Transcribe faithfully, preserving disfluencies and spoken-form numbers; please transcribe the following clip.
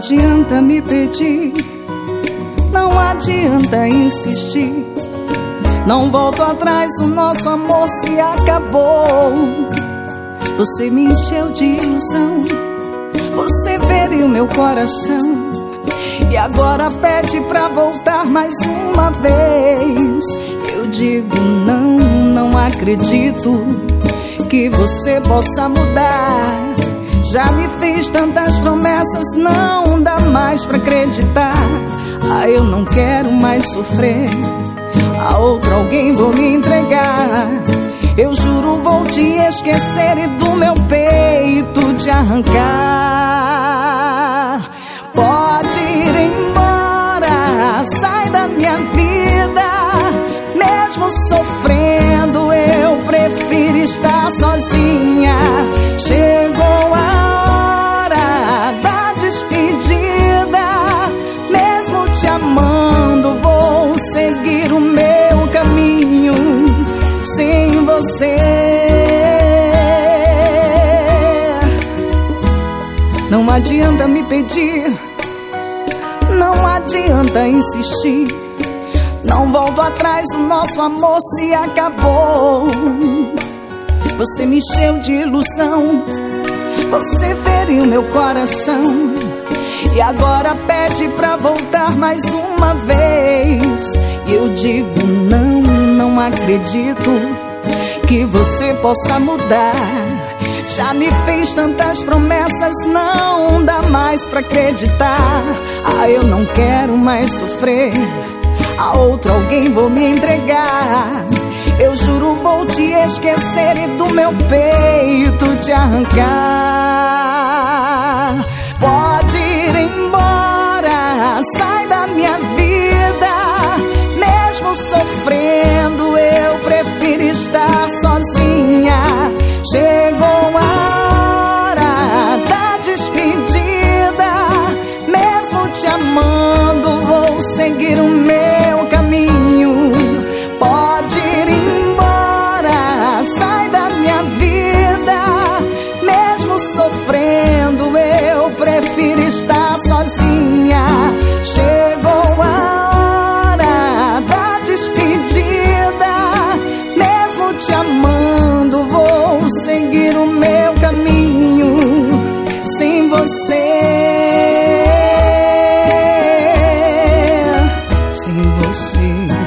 adianta me pedir, não adianta insistir. Não volto atrás, o nosso amor se acabou. Você me encheu de ilusão, você feriu meu coração, e agora pede pra voltar mais uma vez. Eu digo não, não acredito que você possa mudar. Já me fez tantas promessas, não dá mais pra acreditar. Ah, eu não quero mais sofrer, a outro alguém vou me entregar. Eu juro vou te esquecer e do meu peito te arrancar. Pode ir embora, sai da minha vida. Mesmo sofrendo eu prefiro estar sozinha. Chegou a hora da despedida. Mesmo te amando vou seguir o meu caminho sem você. Não adianta me pedir, não adianta insistir. Não volto atrás, o nosso amor se acabou. Você me encheu de ilusão, você feriu meu coração, e agora pede pra voltar mais uma vez. E eu digo não, não acredito que você possa mudar. Já me fez tantas promessas, não dá mais pra acreditar. Ah, eu não quero mais sofrer, a outro alguém vou me entregar. Eu juro vou te esquecer e do meu peito te arrancar. Pode ir embora, sai da minha vida. Mesmo sofrendo eu prefiro estar sozinha. Chegou a hora da despedida. Mesmo te amando vou seguir o meu caminho. Pode ir embora, sai da minha vida. Mesmo sofrendo eu prefiro estar sozinha. Chegou a hora da despedida. Mesmo te amando vou seguir o meu caminho sem você. Sem você.